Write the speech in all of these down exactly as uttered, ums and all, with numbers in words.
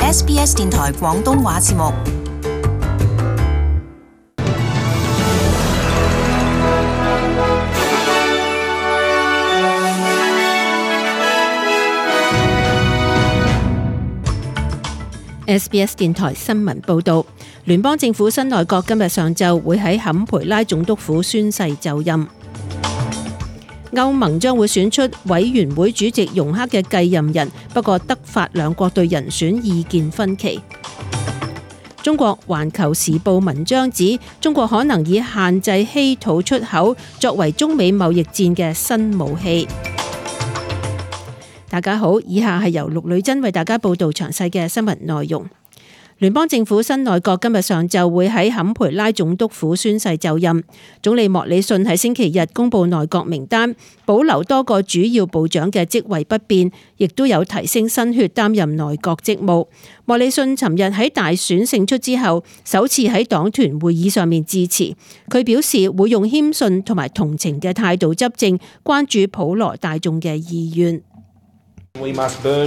S B S 電台廣東話節目。 S B S 電台新聞報導，聯邦政府新內閣今日上晝會喺坎培拉總督府宣誓就任。歐盟將會選出委員會主席容克嘅繼任人，不過德法兩國對人選意見分歧。中國環球時報文章指，中國可能以限制稀土出口作為中美貿易戰嘅新武器。大家好，以下係由陸女珍為大家報道詳細嘅新聞內容。聯邦政府新內閣今日上晝會喺坎培拉總督府宣誓就任。總理莫里遜喺星期日公布內閣名單，保留多個主要部長嘅職位不變，亦都有提升新血擔任內閣職務。莫里遜尋日喺大選勝出之後，首次喺黨團會議上面致辭，佢表示會用謙遜同埋同情嘅態度執政，關注普羅大眾嘅意願。莫里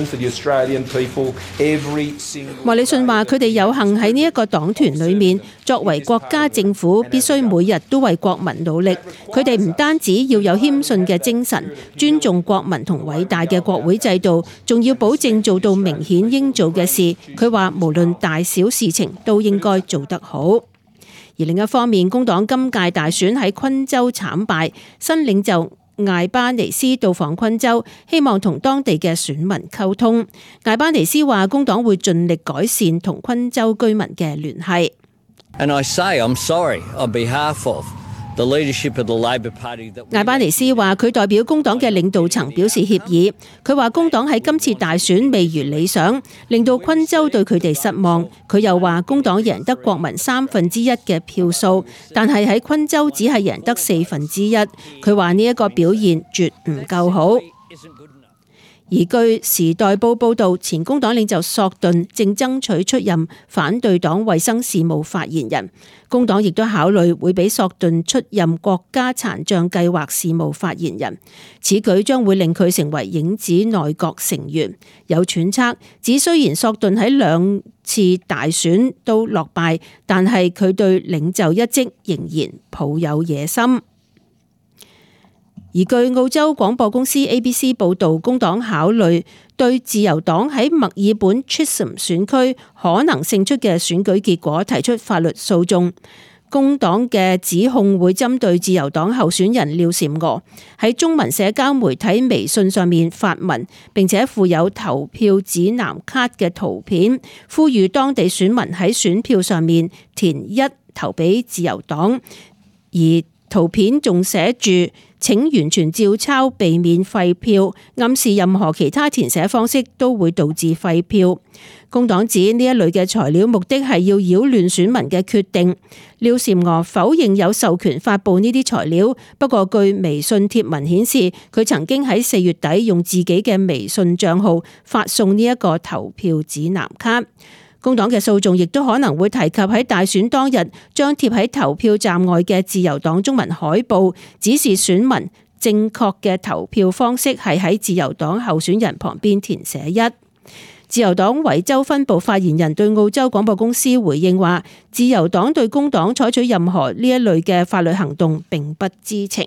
遜話：佢哋有幸喺呢一個黨團裏面，作為國家政府，必須每日都為國民努力。佢哋唔單止要有謙遜嘅精神，尊重國民同偉大嘅國會制度，仲要保證做到明顯應做嘅事。佢話無論大小事情都應該做得好。而另一方面，工黨今屆大選喺昆州慘敗，新領袖艾巴尼斯到訪昆州，希望同當地嘅選民溝通。艾巴尼斯話工黨會盡力改善同昆州居民嘅聯繫。 And I say I'm sorry on behalf of the leadership of the Labor Party that 艾巴尼斯話佢代表工黨嘅領導層表示歉意。佢話工黨喺今次大選未如理想，令到昆州對佢哋失望。佢又話工黨贏得國民三分之一嘅票數，但係喺昆州只係贏得四分之一。佢話呢一個表現絕唔夠好。而據時代報報導，前工黨領袖索頓正爭取出任反對黨衛生事務發言人，工黨亦都考慮會俾索頓出任國家殘障計劃事務發言人。此舉將會令佢成為影子內閣成員。有揣測指，雖然索頓喺兩次大選都落敗，但係佢對領袖一職仍然抱有野心。而據澳洲廣播公司 A B C 報導，工黨考慮對自由黨喺墨爾本 Chisholm 選區可能勝出嘅選舉結果提出法律訴訟。工黨嘅指控會針對自由黨候選人廖嬋娥喺中文社交媒體微信上面發文，並且附有投票指南卡嘅圖片，呼籲當地選民喺選票上面填一投俾自由黨，而圖片仲寫住請完全照抄，避免廢票，暗示任何其他填寫方式都會導致廢票。工黨指呢一類嘅材料目的係要擾亂選民嘅決定。廖嬋娥否認有授權發布呢啲材料，不過據微信貼文顯示，佢曾經喺四月底用自己嘅微信賬號發送呢一個投票指南卡。工黨嘅訴訟亦都可能會提及喺大選當日將貼喺投票站外嘅自由黨中文海報，指示選民正確嘅投票方式係喺自由黨候選人旁邊填寫一。自由黨維州分部發言人對澳洲廣播公司回應話，自由黨對工黨採取任何呢一類嘅法律行動並不知情。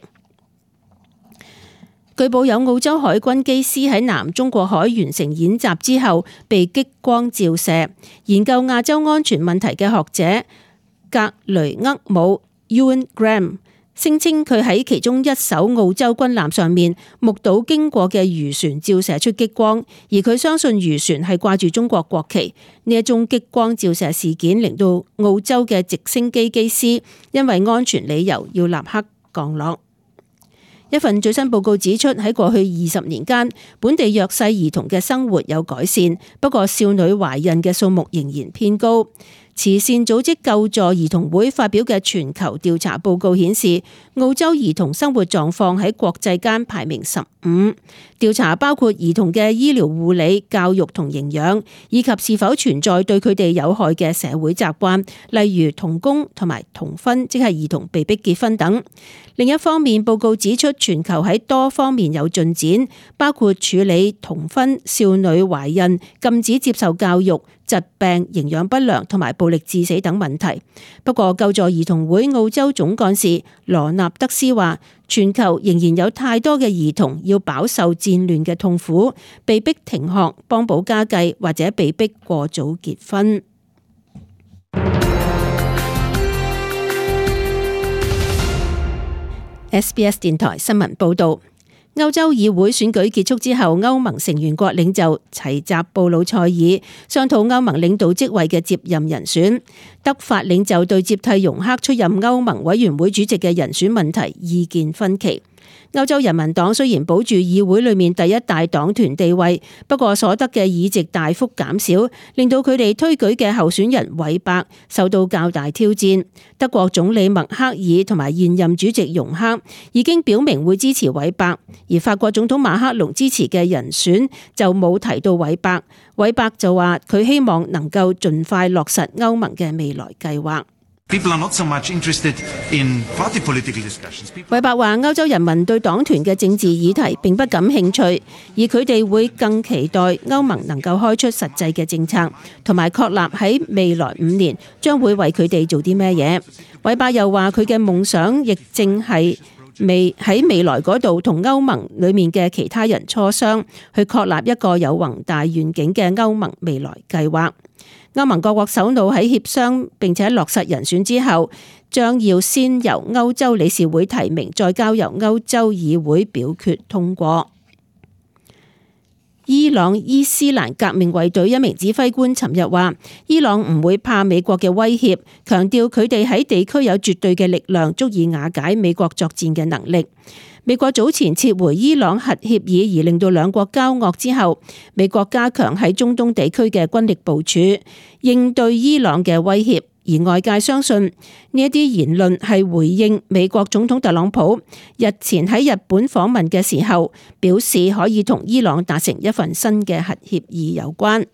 據報有澳洲海軍機師喺南中國海完成演習之後被激光照射。研究亞洲安全問題嘅學者格雷厄姆 Ewan Graham 聲稱佢喺其中一艘澳洲軍艦上面目睹經過嘅漁船照射出激光，而佢相信漁船係掛住中國國旗。呢一宗激光照射事件令到澳洲嘅直升機機師因為安全理由要立刻降落。一份最新報告指出，喺過去二十年間，本地弱勢兒童嘅生活有改善，不過少女懷孕嘅數目仍然偏高。慈善組織救助兒童會發表嘅全球調查報告顯示，澳洲兒童生活狀況喺國際間排名十五。調查包括兒童嘅醫療護理、教育同營養，以及是否存在對佢哋有害嘅社會習慣，例如童工同埋童婚，即係兒童被逼結婚等。 另一方面，報告指出全球喺多方面有進展，包括處理童婚、少女懷孕、禁止接受教育、疾病、營養不良同埋暴力致死等問題。不過，救助兒童會澳洲總幹事羅納德斯話，全球仍然有太多嘅兒童要飽受戰亂嘅痛苦，被逼停學、幫補家計或者被逼過早結婚。S B S 電台新聞報道，歐洲議會選舉結束之後，歐盟成員國領袖齊集布魯塞爾，商討歐盟領導職位嘅接任人選。德法領袖對接替容克出任歐盟委員會主席嘅人選問題意見分歧。歐洲人民黨雖然保住議會裏面第一大黨團地位，不過所得嘅議席大幅減少，令到佢哋推舉嘅候選人韋伯受到較大挑戰。德國總理默克爾同埋現任主席容克已經表明會支持韋伯，而法國總統馬克龍支持嘅人選就冇提到韋伯。韋伯就話佢希望能夠盡快落實歐盟嘅未來計劃。 People are not so much interested in party political discussions. 韋伯話歐洲人民對黨團嘅政治議題並不感興趣，而佢哋會更期待歐盟能夠開出實際嘅政策，同埋確立喺未來五年將會為佢哋做啲咩嘢。韋伯又話佢嘅夢想亦正係未喺未來嗰度同歐盟裏面嘅其他人磋商，去確立一個有宏大願景嘅歐盟未來計劃。歐盟各國首腦喺協商並且落實人選之後，將要先由歐洲理事會提名，再交由歐洲議會表決通過。伊朗伊斯蘭革命衛隊一名指揮官尋日話，伊朗唔會怕美國嘅威脅，強調佢哋喺地區有絕對嘅力量，足以瓦解美國作戰嘅能力。美國早前撤回伊朗核協議而令到兩國交惡之後，美國加強喺中東地區嘅軍力部署，應對伊朗嘅威脅。而外界相信呢一啲言論係回應美國總統特朗普日前喺日本訪問嘅時候，表示可以同伊朗達成一份新嘅核協議有關。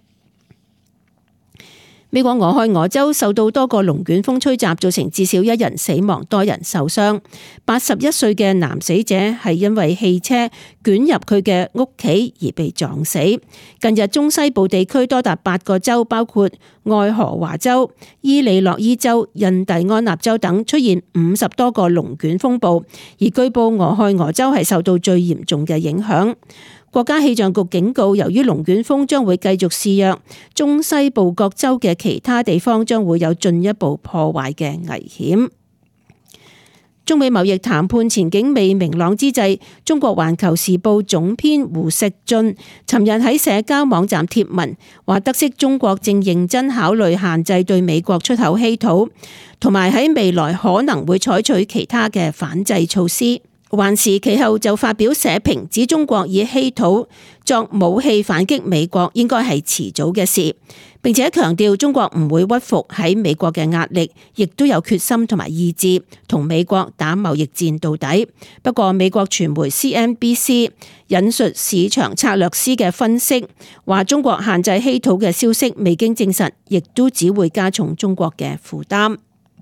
美國俄亥俄州受到多個龍捲風吹襲，造成至少一人死亡，多人受傷。八十一歲嘅男死者係因為汽車捲入佢嘅屋企而被撞死。近日中西部地區多達八個州，包括愛荷華州、伊利諾伊州、印第安納州等，出現五十多個龍捲風暴，而據報俄亥俄州係受到最嚴重嘅影響。國家氣象局警告，由於龍捲風將會繼續肆虐，中西部各州嘅其他地方將會有進一步破壞嘅危險。中美貿易談判前景未明朗之際，中國環球時報總編胡錫進尋日喺社交網站貼文，話得悉中國正認真考慮限制對美國出口稀土，同埋喺未來可能會採取其他嘅反制措施。還是其後就發表社評，指中國以稀土作武器反擊美國應該係遲早嘅事，並且強調中國唔會屈服喺美國嘅壓力，亦都有決心同埋意志同美國打貿易戰到底。不過美國傳媒 C N B C 引述市場策略師嘅分析，話中國限制稀土嘅消息未經證實，亦都只會加重中國嘅負擔。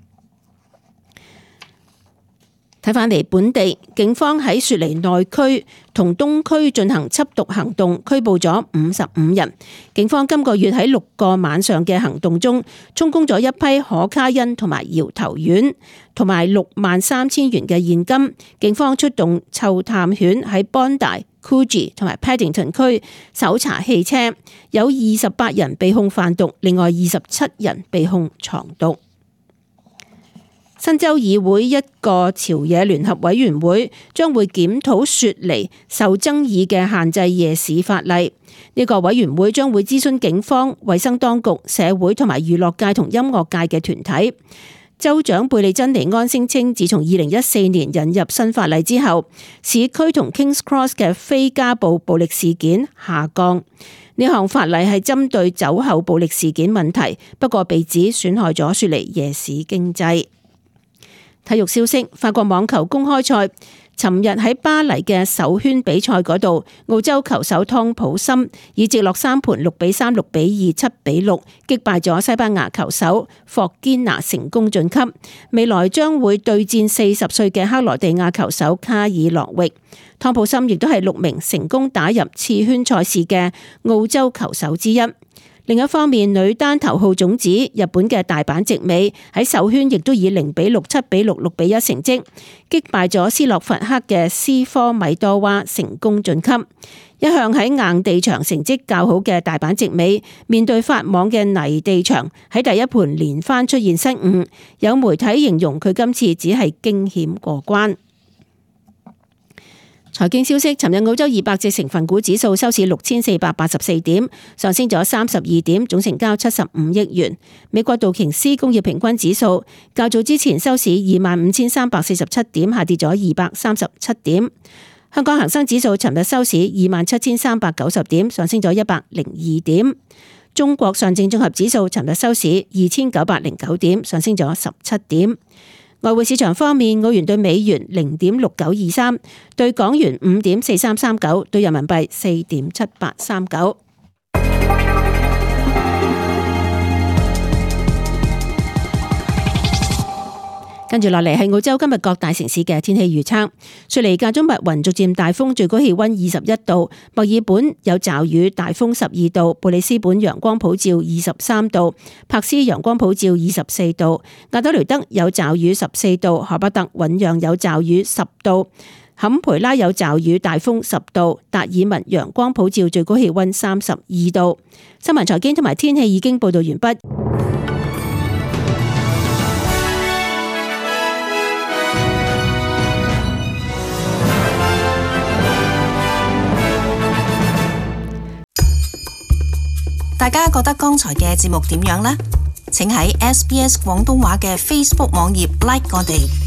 睇返嚟本地，警方喺雪梨內區同東區進行緝毒行動，拘捕咗五十五人。警方今個月喺六個晚上嘅行動中，充公咗一批可卡因同埋搖頭丸，同埋六萬三千元嘅現金。警方出動嗅探犬喺 Bondi、Coogee 同埋 Paddington 區搜查汽車，有二十八人被控販毒，另外二十七人被控藏毒。新州議會一個朝野聯合委員會將會檢討雪梨受爭議嘅限制夜市法例。呢個委員會將會諮詢警方、衛生當局、社會同埋娛樂界同音樂界嘅團體。州長貝利珍尼安聲稱，自從二零一四年引入新法例之後，市區同 Kings Cross 嘅非家暴暴力事件下降。呢項法例係針對酒後暴力事件問題，不過被指損害咗雪梨夜市經濟。體育消息，法國網球公開賽， 尋日喺巴黎嘅首圈比賽嗰度，澳洲球手湯普森以直落三盤六比三、六比二、七比六擊敗咗西班牙球手霍堅拿，成功晉級。未來將會對戰四十歲嘅克羅地亞球手卡爾諾域。湯普森亦都係六名成功打入次圈賽事嘅澳洲球手之一。另一方面，女單頭號種子日本嘅大阪直美喺首圈亦都以零比六、七比六、六比一成績擊敗咗斯洛伐克嘅斯科米多娃，成功晉級。一向喺硬地場成績較好嘅大阪直美，面對法網嘅泥地場，喺第一盤連番出現失誤，有媒體形容佢今次只係驚險過關。財經消息，尋日澳洲二百隻成分股指數收市六千四百八十四點，上升咗三十二點，總成交七十五億元。美國道瓊斯工業平均指數較早之前收市二萬五千三百四十七點，下跌咗二百三十七點。香港恒生指數尋日收市二萬七千三百九十點，上升咗一百零二點。中國上證綜合指數尋日收市二千九百零九點，上升咗十七點。外匯市場方面，澳元對美元零點六九二三，對港元五點四三三九，對人民幣四點七八三九。跟住落嚟係澳洲今日各大城市嘅天氣預測。雪梨間中密雲逐漸大風，最高氣溫二十一度；墨爾本有驟雨，大風十二度；布里斯本陽光普照二十三度；柏斯陽光普照二十四度；亞德雷德有驟雨十四度；荷伯特醞釀有驟雨十度；坎培拉有驟雨大風十度；達爾文陽光普照，最高氣溫三十二度。新聞財經同埋天氣已經報道完畢。 大家覺得剛才嘅節目點樣呢？請喺 S B S 廣東話嘅 Facebook 網頁 like 我哋。